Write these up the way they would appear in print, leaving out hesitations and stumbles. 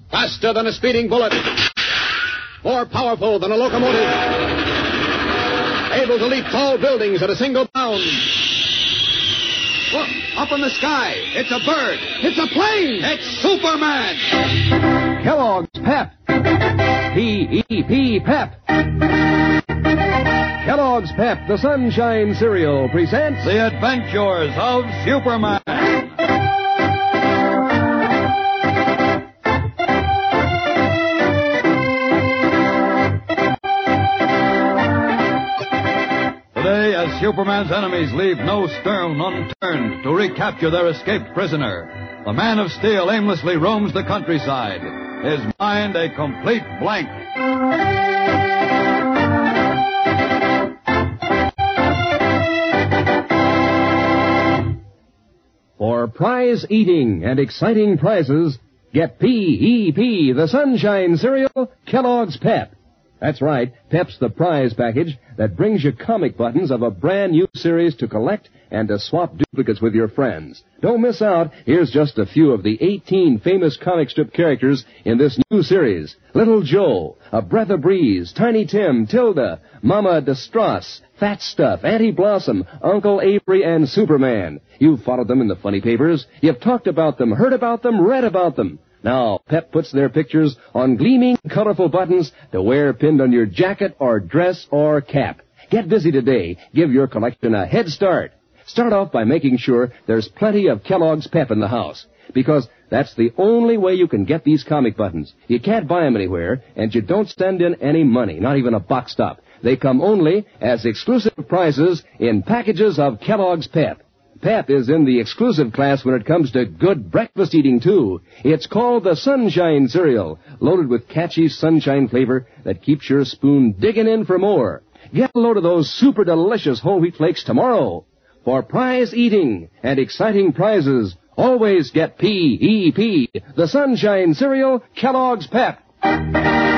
Faster than a speeding bullet. More powerful than a locomotive. Able to leap tall buildings at a single bound. Look, up in the sky. It's a bird. It's a plane. It's Superman. Kellogg's Pep. P-E-P, Pep. Kellogg's Pep, the Sunshine Cereal, presents The Adventures of Superman. Today, as Superman's enemies leave no stone unturned to recapture their escaped prisoner, the Man of Steel aimlessly roams the countryside, his mind a complete blank. For prize eating and exciting prizes, get P-E-P, the Sunshine Cereal, Kellogg's Pep. That's right, Pep's the prize package that brings you comic buttons of a brand new series to collect and to swap duplicates with your friends. Don't miss out. Here's just a few of the 18 famous comic strip characters in this new series. Little Joe, A Breath of Breeze, Tiny Tim, Tilda, Mama Distrauss, Fat Stuff, Auntie Blossom, Uncle Avery, and Superman. You've followed them in the funny papers. You've talked about them, heard about them, read about them. Now, Pep puts their pictures on gleaming, colorful buttons to wear pinned on your jacket or dress or cap. Get busy today. Give your collection a head start. Start off by making sure there's plenty of Kellogg's Pep in the house, because that's the only way you can get these comic buttons. You can't buy them anywhere, and you don't send in any money, not even a box top. They come only as exclusive prizes in packages of Kellogg's Pep. Pep is in the exclusive class when it comes to good breakfast eating, too. It's called the Sunshine Cereal, loaded with catchy sunshine flavor that keeps your spoon digging in for more. Get a load of those super delicious whole wheat flakes tomorrow. For prize eating and exciting prizes, always get P-E-P, the Sunshine Cereal, Kellogg's Pep. And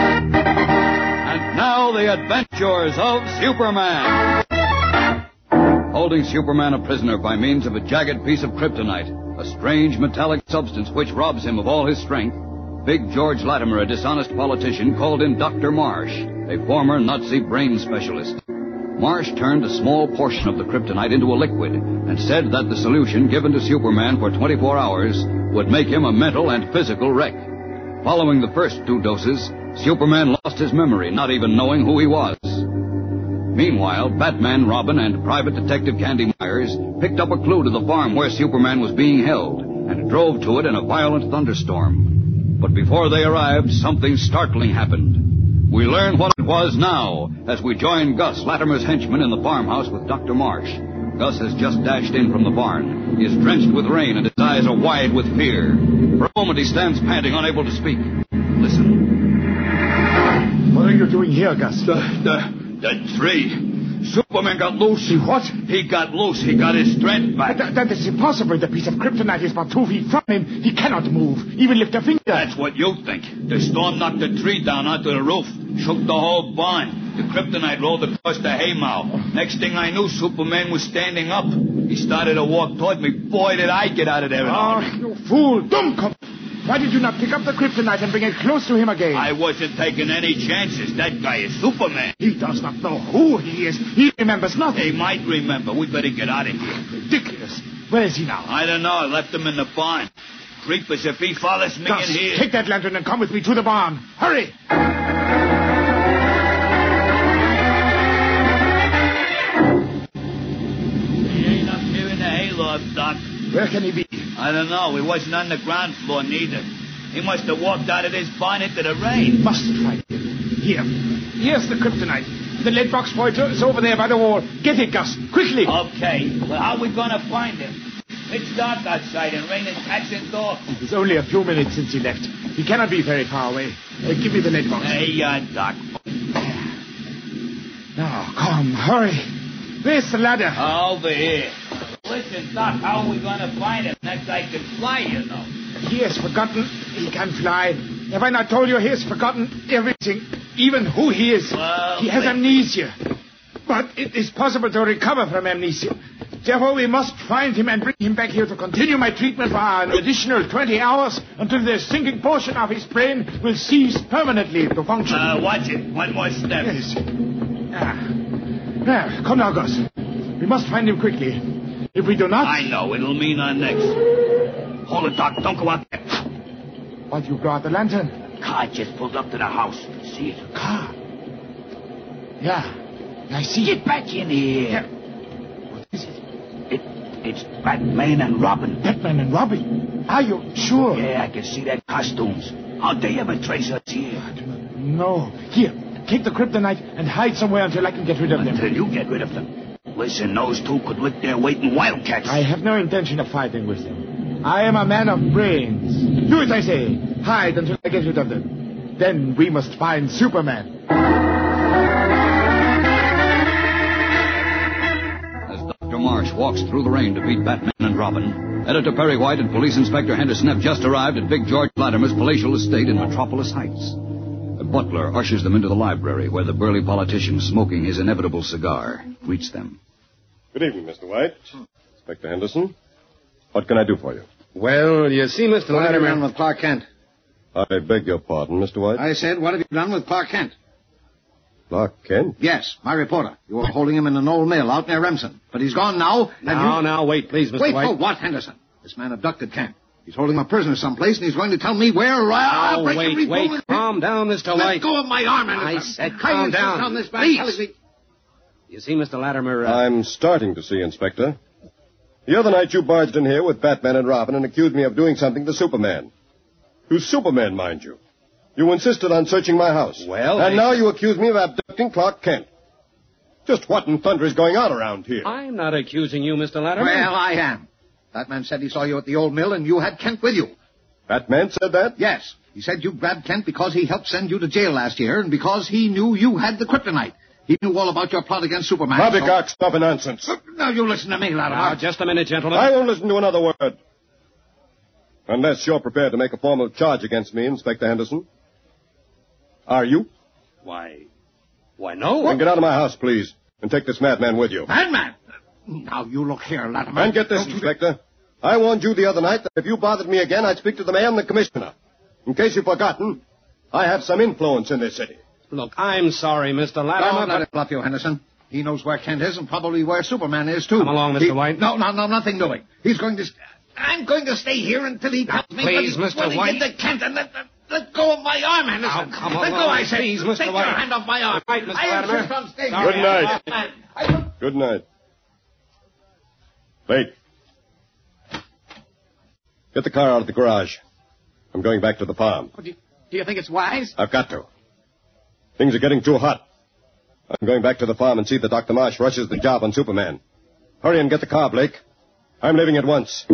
now, the adventures of Superman. Holding Superman a prisoner by means of a jagged piece of kryptonite, a strange metallic substance which robs him of all his strength, Big George Latimer, a dishonest politician, called in Dr. Marsh, a former Nazi brain specialist. Marsh turned a small portion of the kryptonite into a liquid and said that the solution given to Superman for 24 hours would make him a mental and physical wreck. Following the first 2 doses, Superman lost his memory, not even knowing who he was. Meanwhile, Batman, Robin, and Private Detective Candy Myers picked up a clue to the farm where Superman was being held and drove to it in a violent thunderstorm. But before they arrived, something startling happened. We learn what it was now as we join Gus, Latimer's henchman, in the farmhouse with Dr. Marsh. Gus has just dashed in from the barn. He is drenched with rain and his eyes are wide with fear. For a moment he stands panting, unable to speak. Listen. What are you doing here, Gus? The tree. Superman got loose. What? He got loose. He got his strength back. That is impossible. The piece of kryptonite is about 2 feet from him. He cannot move, even lift a finger. That's what you think. The storm knocked the tree down onto the roof, shook the whole barn. The kryptonite rolled across the haymow. Next thing I knew, Superman was standing up. He started to walk toward me. Boy, did I get out of there in a hurry. You fool. Dummkopf. Why did you not pick up the kryptonite and bring it close to him again? I wasn't taking any chances. That guy is Superman. He does not know who he is. He remembers nothing. He might remember. We better get out of here. Ridiculous. Where is he now? I don't know. I left him in the barn. Creepers, if he follows me Gus, in here... take that lantern and come with me to the barn. Hurry! He ain't up here in the hayloft, Doc. Where can he be? I don't know. He wasn't on the ground floor, neither. He must have walked out of this barn into the rain. Must find him. Here. Here's the kryptonite. The lead box pointer is over there by the wall. Get it, Gus. Quickly. Okay. Well, how are we going to find him? It's dark outside and raining cats and dogs. It's only a few minutes since he left. He cannot be very far away. Give me the lead box. Hey, Doc. Now, come, hurry. Where's the ladder? Over here. Listen, Doc, how are we going to find him? That guy can fly, you know. He has forgotten he can fly. Have I not told you he has forgotten everything, even who he is? Well, he has amnesia. But it is possible to recover from amnesia. Therefore, we must find him and bring him back here to continue my treatment for an additional 20 hours until the sinking portion of his brain will cease permanently to function. Watch it. One more step. Yes. Come now, Gus. We must find him quickly. If we do not... I know. It'll mean our necks. Hold it, Doc. Don't go out there. What, you brought the lantern? Car just pulled up to the house. See it? Car? Yeah. I see Get back in here. Yeah. What is it? It's Batman and Robin. Batman and Robin? Are you sure? Yeah, I can see their costumes. How'd they ever trace us here? I do not know. Here, take the kryptonite and hide somewhere until I can get rid of them. Until you get rid of them. Listen, those two could lick their weight in wildcats. I have no intention of fighting with them. I am a man of brains. Do it, I say. Hide until I get rid of them. Then we must find Superman. Dr. Marsh walks through the rain to beat Batman and Robin. Editor Perry White and Police Inspector Henderson have just arrived at Big George Latimer's palatial estate in Metropolis Heights. A butler ushers them into the library where the burly politician, smoking his inevitable cigar, greets them. Good evening, Mr. White. Inspector Henderson. What can I do for you? Well, you see, Mr. Latimer... What have you done with Clark Kent? I beg your pardon, Mr. White. I said, what have you done with Clark Kent? Clark Kent? Yes, my reporter. You were holding him in an old mill out near Remsen. But he's gone now, and Now, wait, please, Mr. Wait White. for what, Henderson? This man abducted Kent. He's holding him a prisoner someplace, and he's going to tell me where... Wait. Calm down, Mr. White. Let go of my arm, Henderson. I said calm down. On this man, Please. You see, Mr. Latimer... I'm starting to see, Inspector. The other night you barged in here with Batman and Robin and accused me of doing something to Superman. To Superman, mind you. You insisted on searching my house. Well, and now you accuse me of abducting Clark Kent. Just what in thunder is going on around here? I'm not accusing you, Mr. Latimer. Well, I am. That man said he saw you at the old mill, and you had Kent with you. Batman said that? Yes. He said you grabbed Kent because he helped send you to jail last year, and because he knew you had the kryptonite. He knew all about your plot against Superman. Poppycock, stop the nonsense. Now, you listen to me, Latimer. Now, just a minute, gentlemen. I won't listen to another word. Unless you're prepared to make a formal charge against me, Inspector Henderson. Are you? Why, no. Then get out of my house, please, and take this madman with you. Madman! Now, you look here, Latimer. And get this, Inspector. I warned you the other night that if you bothered me again, I'd speak to the mayor and the commissioner. In case you've forgotten, I have some influence in this city. Look, I'm sorry, Mr. Latimer, Don't let him bluff you, Henderson. He knows where Kent is and probably where Superman is, too. Come along, Mr. White. No, nothing doing. He's going to... I'm going to stay here until he tells me... Please, Mr. White. Get the Kent and let go of my arm, Henderson. Now, come let along. go, I say. Please, Mr. Take White. your hand off my arm. Good night, Mr. I Latimer. insist on staying Sorry. Good night. here. Good night. Wait. Get the car out of the garage. I'm going back to the farm. Do you think it's wise? I've got to. Things are getting too hot. I'm going back to the farm and see that Dr. Marsh rushes the job on Superman. Hurry and get the car, Blake. I'm leaving at once.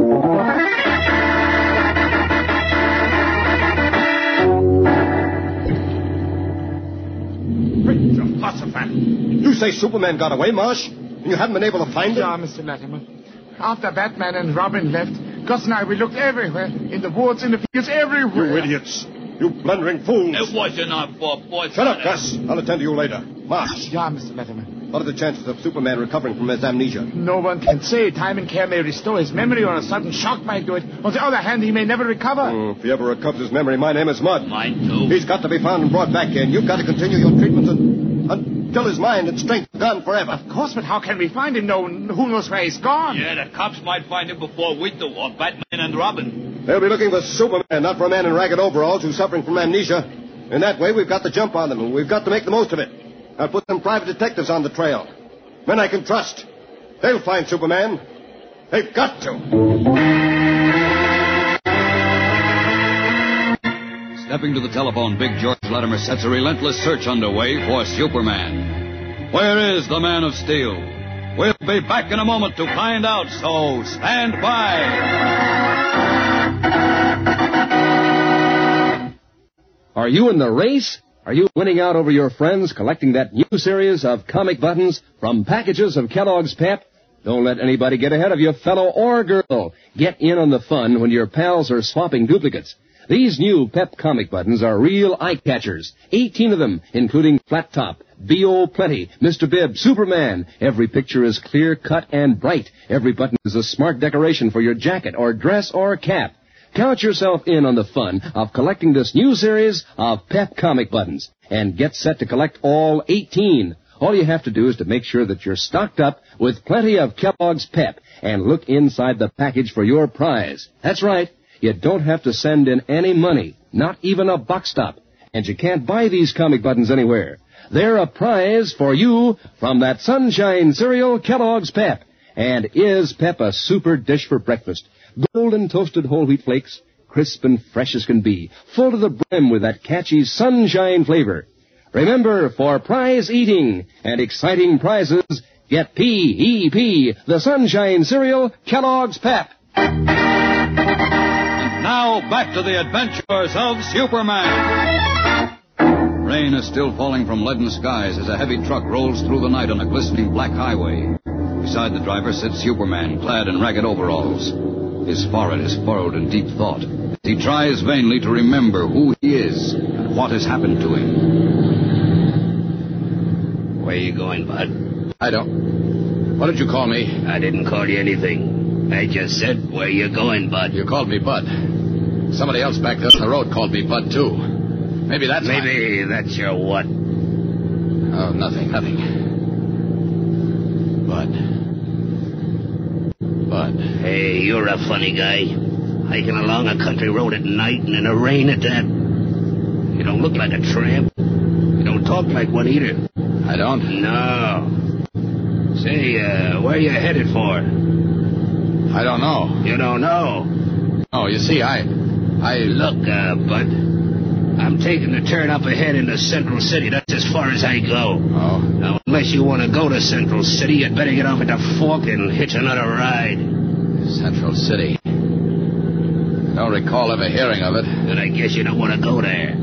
You say Superman got away, Marsh? And you haven't been able to find him? Yeah, Mr. Latimer. After Batman and Robin left, Gus and I, we looked everywhere. In the woods, in the fields, everywhere. You idiots. You blundering fools. It wasn't our fault, boy. Shut up, Gus. I'll attend to you later. Marsh, Yeah, Mr. Latimer. what are the chances of Superman recovering from his amnesia? No one can say. Time and care may restore his memory, or a sudden shock might do it. On the other hand, he may never recover. If he ever recovers his memory, my name is Mud. Mine, too. He's got to be found and brought back here, and you've got to continue your treatment until his mind and strength are gone forever. Of course, but how can we find him? Who knows where he's gone? Yeah, the cops might find him before we do, or Batman and Robin. They'll be looking for Superman, not for a man in ragged overalls who's suffering from amnesia. In that way, we've got to jump on them, and we've got to make the most of it. I'll put some private detectives on the trail. Men I can trust. They'll find Superman. They've got to. Stepping to the telephone, Big George Latimer sets a relentless search underway for Superman. Where is the Man of Steel? We'll be back in a moment to find out, so stand by. Are you in the race? Are you winning out over your friends collecting that new series of comic buttons from packages of Kellogg's Pep? Don't let anybody get ahead of you, fellow or girl. Get in on the fun when your pals are swapping duplicates. These new Pep comic buttons are real eye-catchers. 18 of them, including Flat Top, B.O. Plenty, Mr. Bibb, Superman. Every picture is clear-cut and bright. Every button is a smart decoration for your jacket or dress or cap. Count yourself in on the fun of collecting this new series of Pep comic buttons. And get set to collect all 18. All you have to do is to make sure that you're stocked up with plenty of Kellogg's Pep and look inside the package for your prize. That's right. You don't have to send in any money, not even a buck stop. And you can't buy these comic buttons anywhere. They're a prize for you from that Sunshine Cereal Kellogg's Pep. And is Pep a super dish for breakfast? Golden toasted whole wheat flakes, crisp and fresh as can be, full to the brim with that catchy sunshine flavor. Remember, for prize eating and exciting prizes, get P.E.P., the Sunshine Cereal Kellogg's Pep. Now, back to the adventures of Superman. Rain is still falling from leaden skies as a heavy truck rolls through the night on a glistening black highway. Beside the driver sits Superman, clad in ragged overalls. His forehead is furrowed in deep thought. He tries vainly to remember who he is and what has happened to him. Where you going, Bud? I don't. What did you call me? I didn't call you anything. I just said, where you going, Bud? You called me Bud. Somebody else back there on the road called me Bud, too. Maybe that's that's your what? Oh, nothing. Bud. Hey, you're a funny guy. Hiking along a country road at night and in the rain at that. You don't look like a tramp. You don't talk like one either. I don't? No. Say, where you headed for? I don't know. You don't know? Oh, you see, I... Look, Bud, I'm taking the turn up ahead into Central City. That's as far as I go. Oh? Now, unless you want to go to Central City, you'd better get off at the Fork and hitch another ride. Central City. I don't recall ever hearing of it. Then I guess you don't want to go there.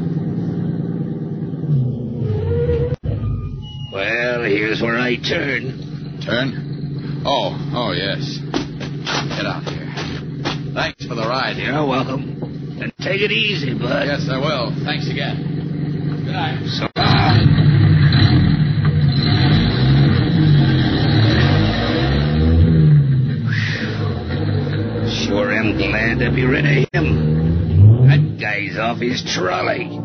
Well, here's where I turn. Turn? Oh, yes. Get out here. Thanks for the ride. You're welcome. And take it easy, Bud. Yes, I will. Thanks again. Good night. So Sure am glad to be rid of him. That guy's off his trolley.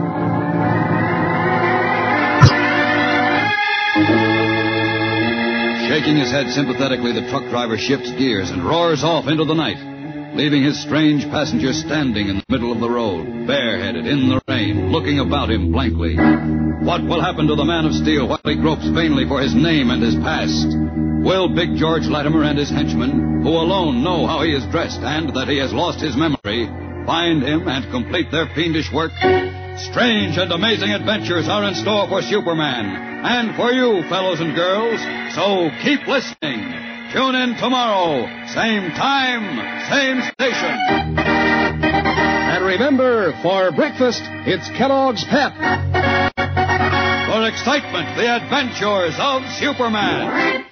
Shaking his head sympathetically, the truck driver shifts gears and roars off into the night, leaving his strange passenger standing in the middle of the road, bareheaded in the rain, looking about him blankly. What will happen to the Man of Steel while he gropes vainly for his name and his past? Will Big George Latimer and his henchmen, who alone know how he is dressed and that he has lost his memory, find him and complete their fiendish work? Strange and amazing adventures are in store for Superman and for you, fellows and girls, so keep listening. Tune in tomorrow, same time, same station. And remember, for breakfast, it's Kellogg's Pep. For excitement, the adventures of Superman.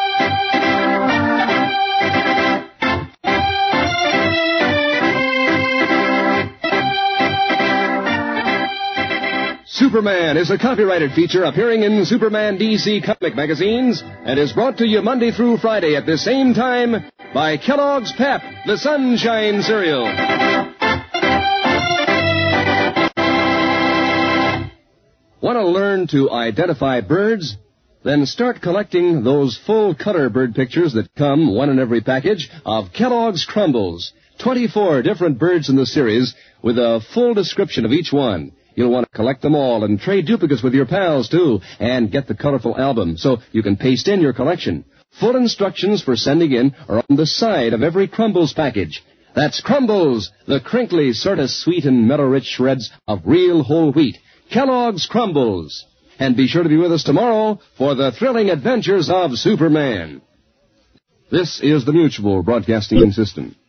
Superman is a copyrighted feature appearing in Superman DC comic magazines and is brought to you Monday through Friday at the same time by Kellogg's Pep, the Sunshine Cereal. Want to learn to identify birds? Then start collecting those full-color bird pictures that come, one in every package, of Kellogg's Crumbles. 24 different birds in the series with a full description of each one. You'll want to collect them all and trade duplicates with your pals, too, and get the colorful album so you can paste in your collection. Full instructions for sending in are on the side of every Crumbles package. That's Crumbles, the crinkly, sort of sweet and mellow-rich shreds of real whole wheat. Kellogg's Crumbles. And be sure to be with us tomorrow for the thrilling adventures of Superman. This is the Mutual Broadcasting System.